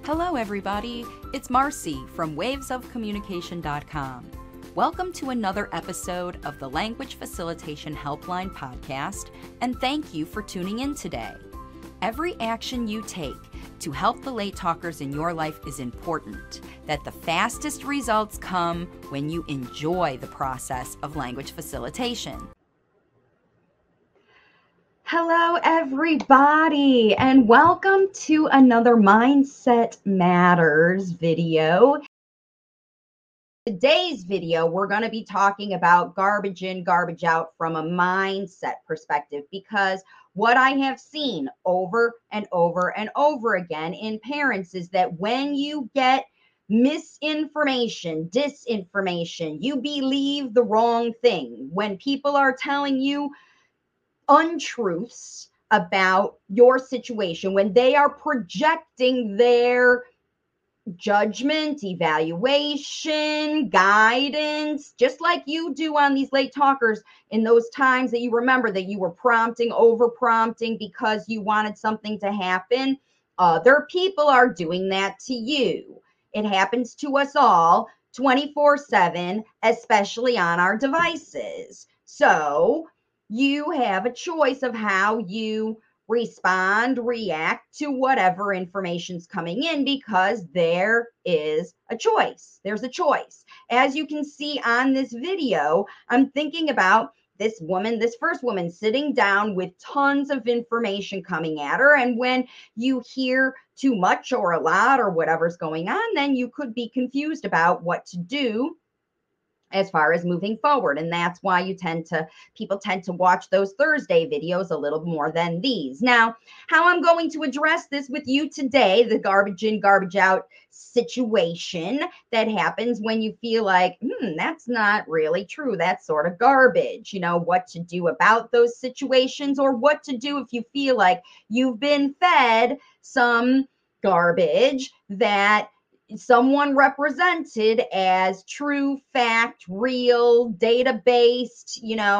Hello, everybody. It's Marcy from wavesofcommunication.com. Welcome to another episode of the Language Facilitation Helpline podcast, and thank you for tuning in today. Every action you take to help the late talkers in your life is important, that the fastest results come when you enjoy the process of language facilitation. Hello, everybody, and welcome to another Mindset Matters video. Today's video, we're going to be talking about garbage in, garbage out from a mindset perspective, because what I have seen over and over and over again in parents is that when you get misinformation, disinformation, you believe the wrong thing. When people are telling you untruths about your situation, when they are projecting their judgment, evaluation, guidance, just like you do on these late talkers in those times that you remember that you were prompting, over prompting because you wanted something to happen. Other people are doing that to you. It happens to us all 24/7, especially on our devices. So you have a choice of how you respond, react to whatever information's coming in, because there is a choice. There's a choice. As you can see on this video, I'm thinking about this first woman sitting down with tons of information coming at her. And when you hear too much or a lot or whatever's going on, then you could be confused about what to do as far as moving forward. And that's why people tend to watch those Thursday videos a little more than these. Now, how I'm going to address this with you today, the garbage in, garbage out situation that happens when you feel like, that's not really true. That's sort of garbage. You know, what to do about those situations, or what to do if you feel like you've been fed some garbage that someone represented as true, fact, real, data-based,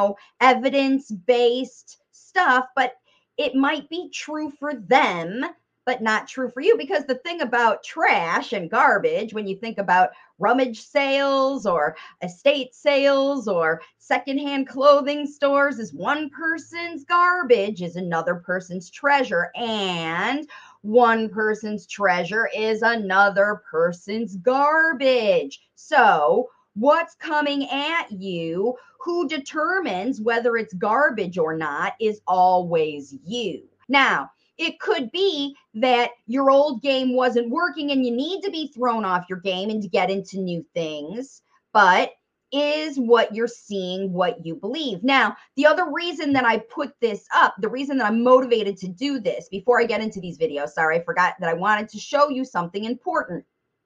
evidence-based stuff, but it might be true for them, but not true for you. Because the thing about trash and garbage, when you think about rummage sales or estate sales or secondhand clothing stores, is one person's garbage is another person's treasure, and one person's treasure is another person's garbage. So what's coming at you, who determines whether it's garbage or not, is always you. Now, it could be that your old game wasn't working and you need to be thrown off your game and to get into new things, but is what you're seeing what you believe? Now, the other reason that I put this up, the reason that I'm motivated to do this, before I get into these videos, sorry, I forgot that I wanted to show you something important.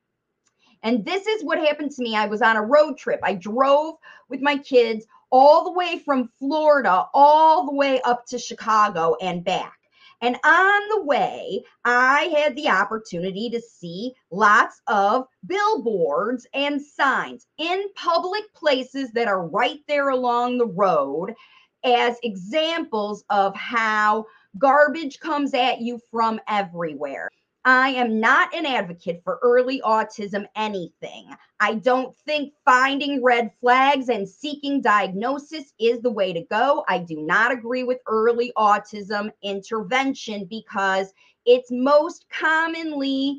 And this is what happened to me. I was on a road trip. I drove with my kids all the way from Florida, all the way up to Chicago and back. And on the way, I had the opportunity to see lots of billboards and signs in public places that are right there along the road as examples of how garbage comes at you from everywhere. I am not an advocate for early autism anything. I don't think finding red flags and seeking diagnosis is the way to go. I do not agree with early autism intervention because it's most commonly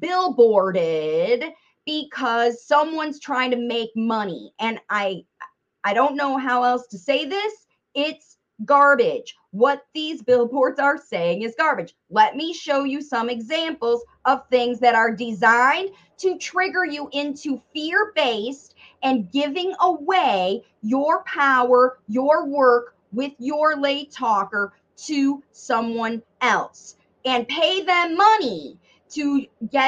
billboarded because someone's trying to make money. And I don't know how else to say this. It's garbage. What these billboards are saying is garbage. Let me show you some examples of things that are designed to trigger you into fear-based and giving away your power, your work with your late talker to someone else and pay them money to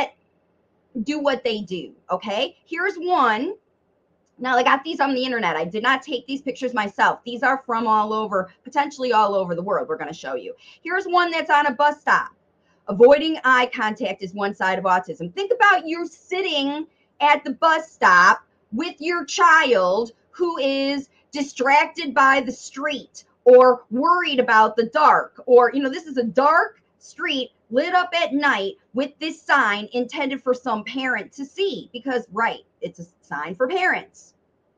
do what they do. Okay, here's one. Now, I got these on the internet. I did not take these pictures myself. These are from all over, potentially all over the world. We're going to show you. Here's one that's on a bus stop. Avoiding eye contact is one side of autism. Think about you sitting at the bus stop with your child who is distracted by the street or worried about the dark, or, this is a dark street lit up at night with this sign intended for some parent to see because, right, it's a sign for parents.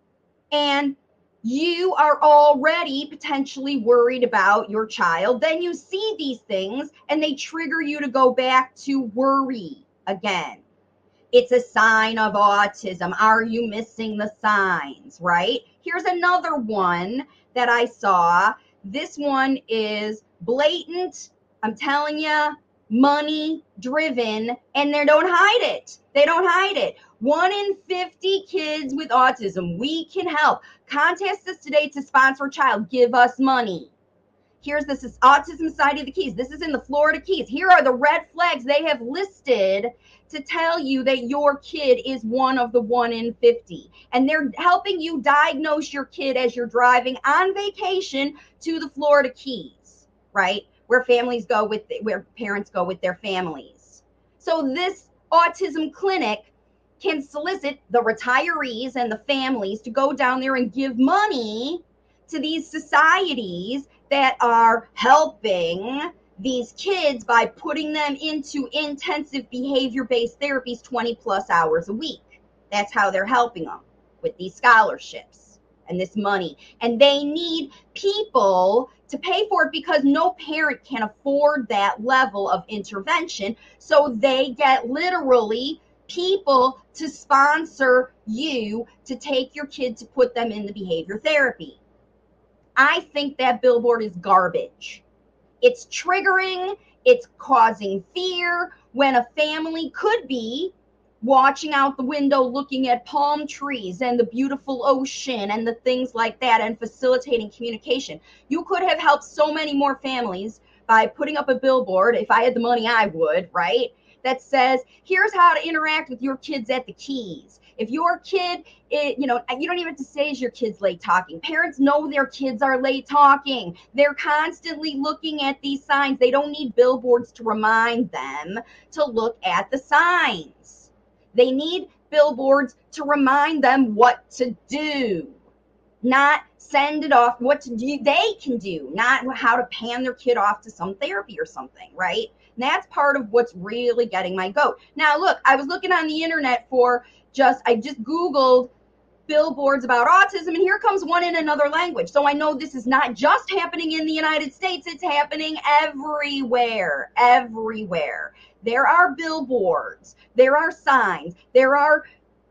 And you are already potentially worried about your child. Then you see these things and they trigger you to go back to worry again. It's a sign of autism. Are you missing the signs, right? Here's another one that I saw. This one is blatant, I'm telling you, money driven, and they don't hide it. They don't hide it. 1 in 50 kids with autism. We can help. Contact us today to sponsor a child. Give us money. Here's this is Autism Society of the Keys. This is in the Florida Keys. Here are the red flags they have listed to tell you that your kid is one of the 1 in 50. And they're helping you diagnose your kid as you're driving on vacation to the Florida Keys, right? Where parents go with their families. So this autism clinic can solicit the retirees and the families to go down there and give money to these societies that are helping these kids by putting them into intensive behavior-based therapies 20 plus hours a week. That's how they're helping them with these scholarships and this money. And they need people to pay for it because no parent can afford that level of intervention. So they get literally people to sponsor you to take your kid to put them in the behavior therapy. I think that billboard is garbage. It's triggering, it's causing fear when a family could be watching out the window looking at palm trees and the beautiful ocean and the things like that and facilitating communication. You could have helped so many more families by putting up a billboard. If I had the money, I would, right? That says, here's how to interact with your kids at the Keys. If your kid, you don't even have to say is your kid's late talking. Parents know their kids are late talking. They're constantly looking at these signs. They don't need billboards to remind them to look at the signs. They need billboards to remind them what to do, not send it off, what to do they can do, not how to pan their kid off to some therapy or something, right? And that's part of what's really getting my goat. Now, look, I was looking on the internet I just Googled billboards about autism, and here comes one in another language. So I know this is not just happening in the United States, it's happening everywhere. There are billboards, there are signs, there are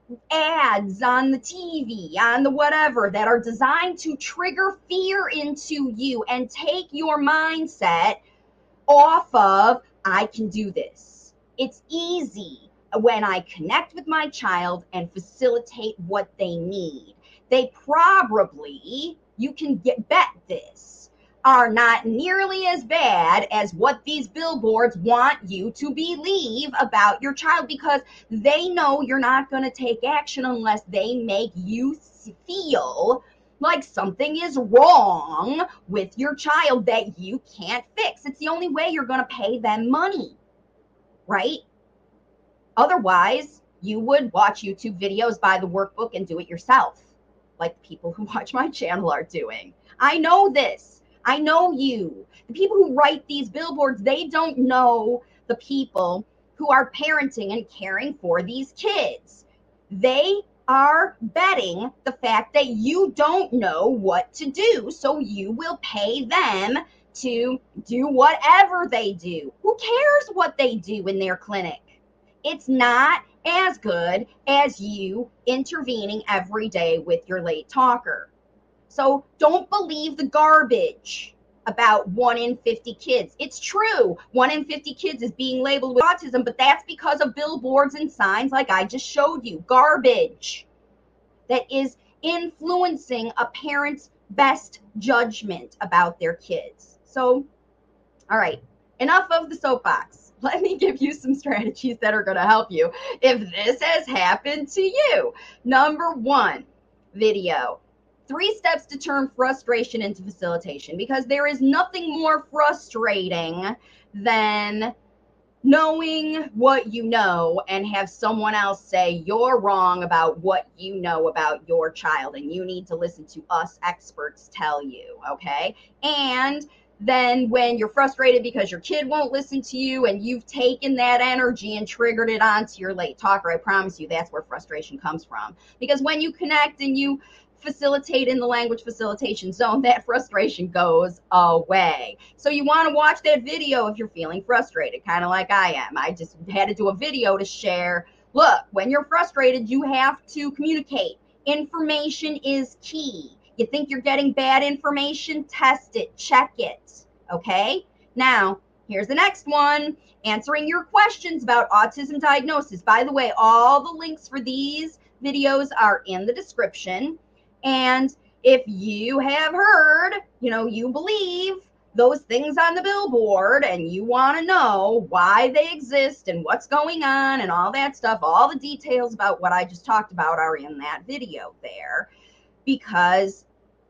ads on the TV, on the whatever, that are designed to trigger fear into you and take your mindset off of, I can do this. It's easy when I connect with my child and facilitate what they need. They probably, you can bet this, are not nearly as bad as what these billboards want you to believe about your child, because they know you're not going to take action unless they make you feel like something is wrong with your child that you can't fix. It's the only way you're going to pay them money, right? Otherwise, you would watch YouTube videos, buy the workbook, and do it yourself, like the people who watch my channel are doing. I know this. I know you. The people who write these billboards, they don't know the people who are parenting and caring for these kids. They are betting the fact that you don't know what to do, so you will pay them to do whatever they do. Who cares what they do in their clinic? It's not as good as you intervening every day with your late talker. So don't believe the garbage about 1 in 50 kids. It's true. 1 in 50 kids is being labeled with autism, but that's because of billboards and signs like I just showed you. Garbage that is influencing a parent's best judgment about their kids. So, all right, enough of the soapbox. Let me give you some strategies that are going to help you if this has happened to you. Number 1, video. 3 steps to turn frustration into facilitation, because there is nothing more frustrating than knowing what you know and have someone else say you're wrong about what you know about your child and you need to listen to us experts tell you, okay? And then when you're frustrated because your kid won't listen to you and you've taken that energy and triggered it onto your late talker, I promise you that's where frustration comes from. Because when you connect and you facilitate in the language facilitation zone, that frustration goes away. So you want to watch that video if you're feeling frustrated, kind of like I am. I just had to do a video to share, look, when you're frustrated, you have to communicate. Information is key. You think you're getting bad information? Test it, check it, okay? Now, here's the next one, answering your questions about autism diagnosis. By the way, all the links for these videos are in the description. And if you have heard, you believe those things on the billboard and you want to know why they exist and what's going on and all that stuff, all the details about what I just talked about are in that video there. Because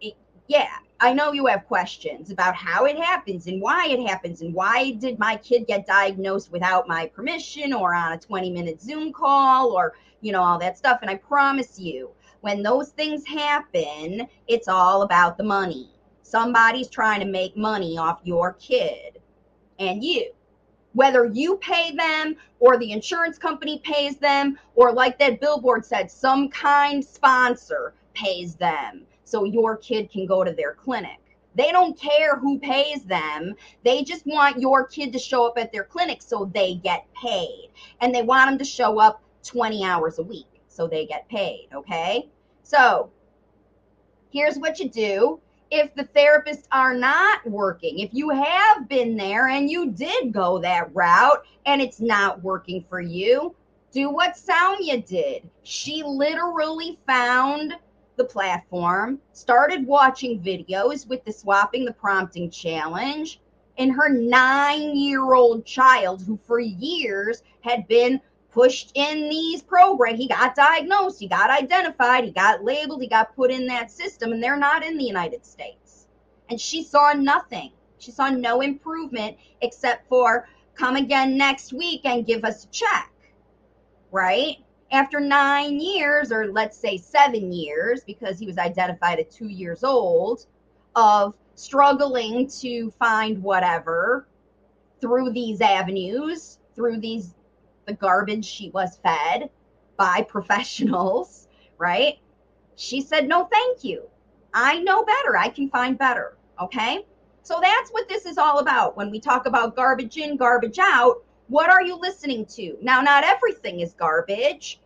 I know you have questions about how it happens and why it happens and why did my kid get diagnosed without my permission or on a 20-minute Zoom call or, all that stuff. And I promise you, when those things happen, it's all about the money. Somebody's trying to make money off your kid and you. Whether you pay them or the insurance company pays them, or like that billboard said, some kind sponsor pays them so your kid can go to their clinic. They don't care who pays them. They just want your kid to show up at their clinic so they get paid. And they want them to show up 20 hours a week so they get paid, okay? So here's what you do. If the therapists are not working, if you have been there and you did go that route and it's not working for you, do what Soumya did. She literally found the platform, started watching videos with the Swapping the Prompting Challenge, and her 9-year-old child, who for years had been pushed in these programs, he got diagnosed, he got identified, he got labeled, he got put in that system, and they're not in the United States. And she saw nothing. She saw no improvement except for come again next week and give us a check, right? After 9 years, or let's say 7 years, because he was identified at 2 years old, of struggling to find whatever through these avenues, through the garbage she was fed by professionals, right? She said, no, thank you. I know better. I can find better. Okay. So that's what this is all about. When we talk about garbage in, garbage out, what are you listening to? Now, not everything is garbage,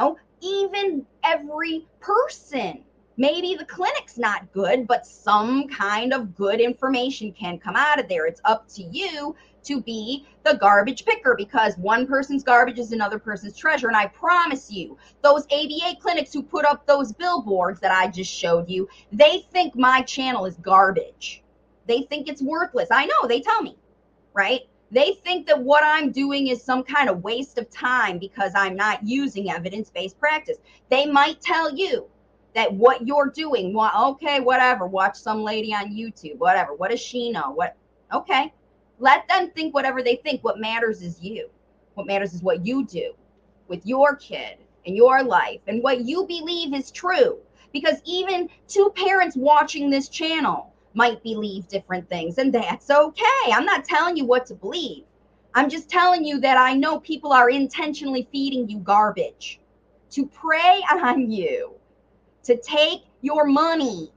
even every person. Maybe the clinic's not good, but some kind of good information can come out of there. It's up to you to be the garbage picker, because one person's garbage is another person's treasure. And I promise you, those ABA clinics who put up those billboards that I just showed you, they think my channel is garbage. They think it's worthless. I know, they tell me, right? They think that what I'm doing is some kind of waste of time because I'm not using evidence-based practice. They might tell you that what you're doing, well, okay, whatever, watch some lady on YouTube, whatever. What does she know? Okay. Let them think whatever they think. What matters is you. What matters is what you do with your kid and your life and what you believe is true. Because even two parents watching this channel might believe different things, and that's okay. I'm not telling you what to believe. I'm just telling you that I know people are intentionally feeding you garbage to prey on you, to take your money,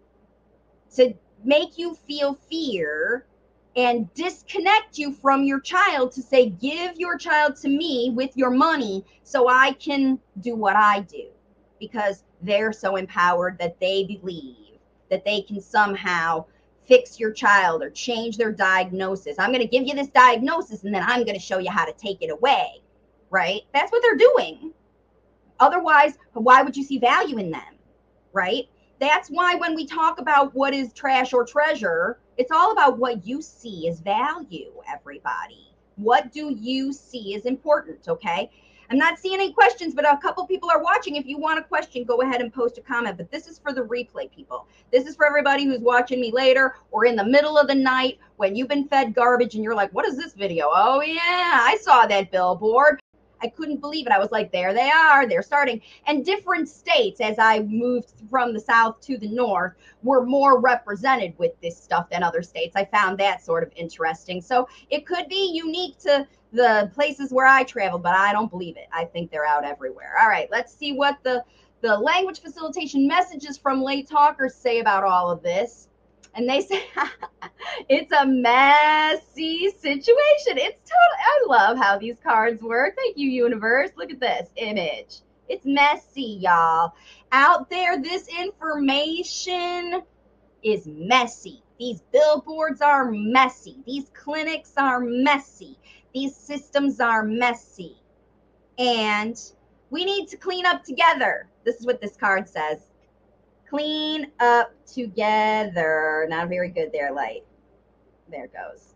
to make you feel fear and disconnect you from your child, to say, give your child to me with your money so I can do what I do, because they're so empowered that they believe that they can somehow fix your child or change their diagnosis. I'm going to give you this diagnosis and then I'm going to show you how to take it away, right? That's what they're doing. Otherwise, why would you see value in them, right? That's why when we talk about what is trash or treasure, it's all about what you see as value, everybody. What do you see is important, okay? I'm not seeing any questions, but a couple people are watching. If you want a question, go ahead and post a comment. But this is for the replay people. This is for everybody who's watching me later or in the middle of the night when you've been fed garbage and you're like, what is this video? Oh, yeah, I saw that billboard. I couldn't believe it. I was like, there they are, they're starting. And different states, as I moved from the South to the North, were more represented with this stuff than other states. I found that sort of interesting. So it could be unique to the places where I traveled, but I don't believe it. I think they're out everywhere. All right, let's see what the language facilitation messages from late talkers say about all of this. And they say, it's a messy situation. It's total. I love how these cards work. Thank you, universe. Look at this image. It's messy, y'all. Out there, this information is messy. These billboards are messy. These clinics are messy. These systems are messy. And we need to clean up together. This is what this card says. Clean up together. Not very good there, Light. There it goes.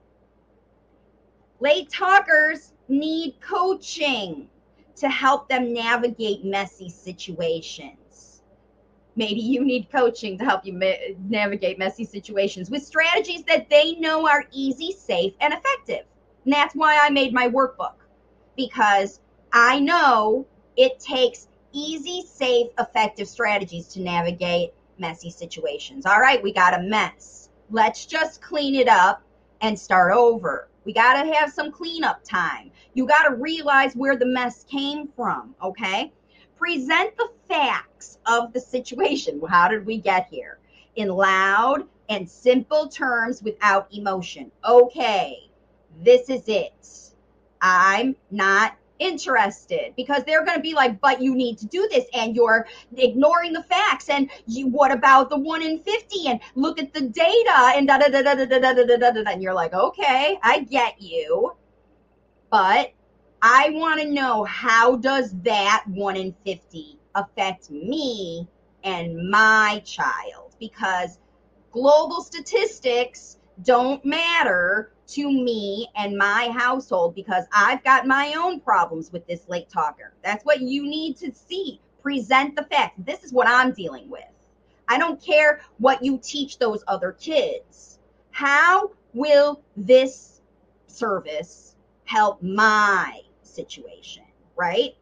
Late talkers need coaching to help them navigate messy situations. Maybe you need coaching to help you navigate messy situations with strategies that they know are easy, safe, and effective. And that's why I made my workbook, because I know it takes easy, safe, effective strategies to navigate messy situations. All right, we got a mess. Let's just clean it up and start over. We got to have some cleanup time. You got to realize where the mess came from, okay? Present the facts of the situation. How did we get here? In loud and simple terms without emotion. Okay, this is it. I'm not interested, because they're going to be like, but you need to do this, and you're ignoring the facts, and what about the 1 in 50, and look at the data, and da da da da da da da da da, and you're like, okay, I get you, but I want to know, how does that 1 in 50 affect me and my child? Because global statistics don't matter to me and my household, because I've got my own problems with this late talker. That's what you need to see. Present the facts. This is what I'm dealing with. I don't care what you teach those other kids. How will this service help my situation, right?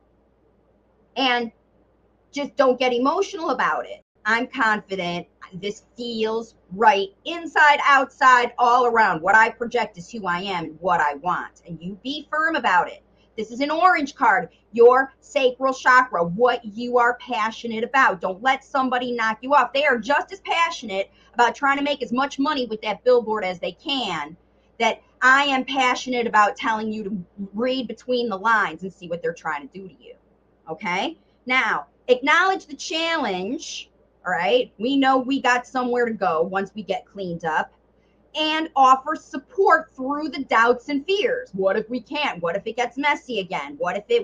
And just don't get emotional about it. I'm confident. This feels right, inside, outside, all around. What I project is who I am and what I want. And you be firm about it. This is an orange card, your sacral chakra, what you are passionate about. Don't let somebody knock you off. They are just as passionate about trying to make as much money with that billboard as they can, that I am passionate about telling you to read between the lines and see what they're trying to do to you. Okay? Now, acknowledge the challenge. All right, we know we got somewhere to go once we get cleaned up, and offer support through the doubts and fears. What if we can't? What if it gets messy again? What if?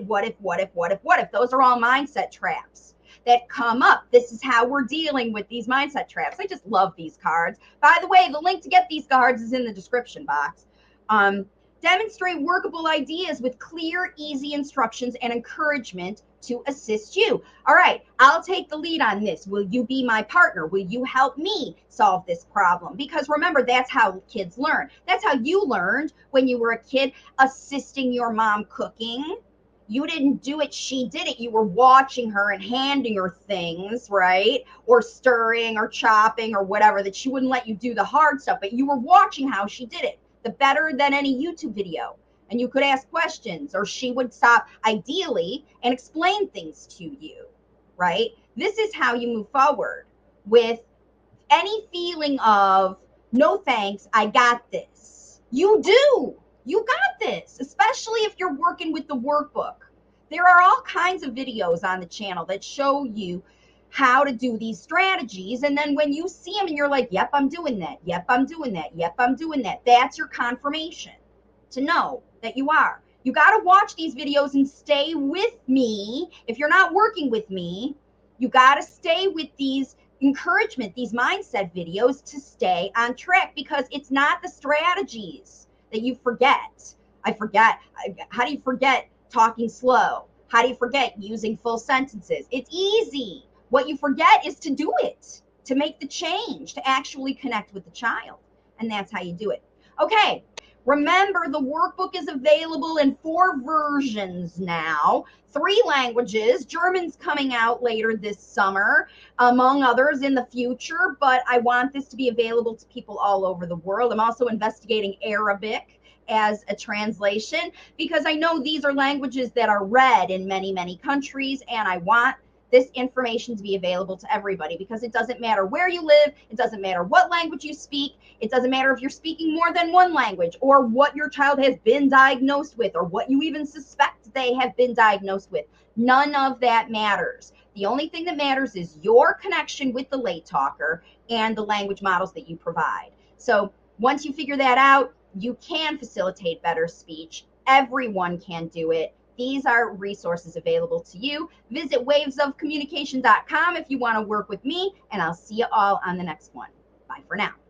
Those are all mindset traps that come up. This is how we're dealing with these mindset traps. I just love these cards. By the way, the link to get these cards is in the description box. Demonstrate workable ideas with clear, easy instructions and encouragement to assist you. All right, I'll take the lead on this. Will you be my partner? Will you help me solve this problem? Because remember, that's how kids learn. That's how you learned when you were a kid, assisting your mom cooking. You didn't do it, she did it. You were watching her and handing her things, right? Or stirring or chopping or whatever, that she wouldn't let you do the hard stuff, but you were watching how she did it. The better than any YouTube video. And you could ask questions, or she would stop, ideally, and explain things to you, right? This is how you move forward with any feeling of, no thanks, I got this. You do. You got this, especially if you're working with the workbook. There are all kinds of videos on the channel that show you how to do these strategies. And then when you see them and you're like, yep, I'm doing that. Yep, I'm doing that. Yep, I'm doing that. That's your confirmation to know that you are. You got to watch these videos and stay with me. If you're not working with me, you got to stay with these encouragement, these mindset videos, to stay on track, because it's not the strategies that you forget. I forget. How do you forget talking slow? How do you forget using full sentences? It's easy. What you forget is to do it, to make the change, to actually connect with the child. And that's how you do it. Okay, Remember, the workbook is available in 4 versions now, 3 languages. German's coming out later this summer, among others in the future, but I want this to be available to people all over the world. I'm also investigating Arabic as a translation because I know these are languages that are read in many, many countries, and I want this information to be available to everybody because it doesn't matter where you live, it doesn't matter what language you speak, it doesn't matter if you're speaking more than one language or what your child has been diagnosed with or what you even suspect they have been diagnosed with. None of that matters. The only thing that matters is your connection with the late talker and the language models that you provide. So once you figure that out, you can facilitate better speech. Everyone can do it. These are resources available to you. Visit wavesofcommunication.com if you want to work with me, and I'll see you all on the next one. Bye for now.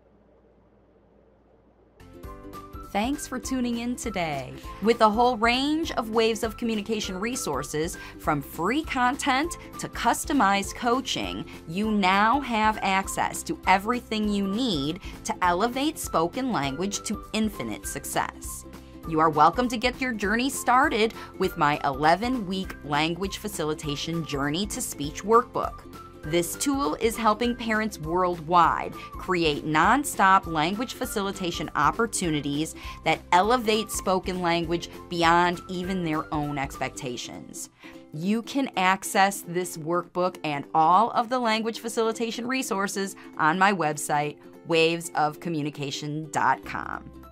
Thanks for tuning in today. With a whole range of Waves of Communication resources, from free content to customized coaching, you now have access to everything you need to elevate spoken language to infinite success. You are welcome to get your journey started with my 11-week language facilitation journey to speech workbook. This tool is helping parents worldwide create nonstop language facilitation opportunities that elevate spoken language beyond even their own expectations. You can access this workbook and all of the language facilitation resources on my website, wavesofcommunication.com.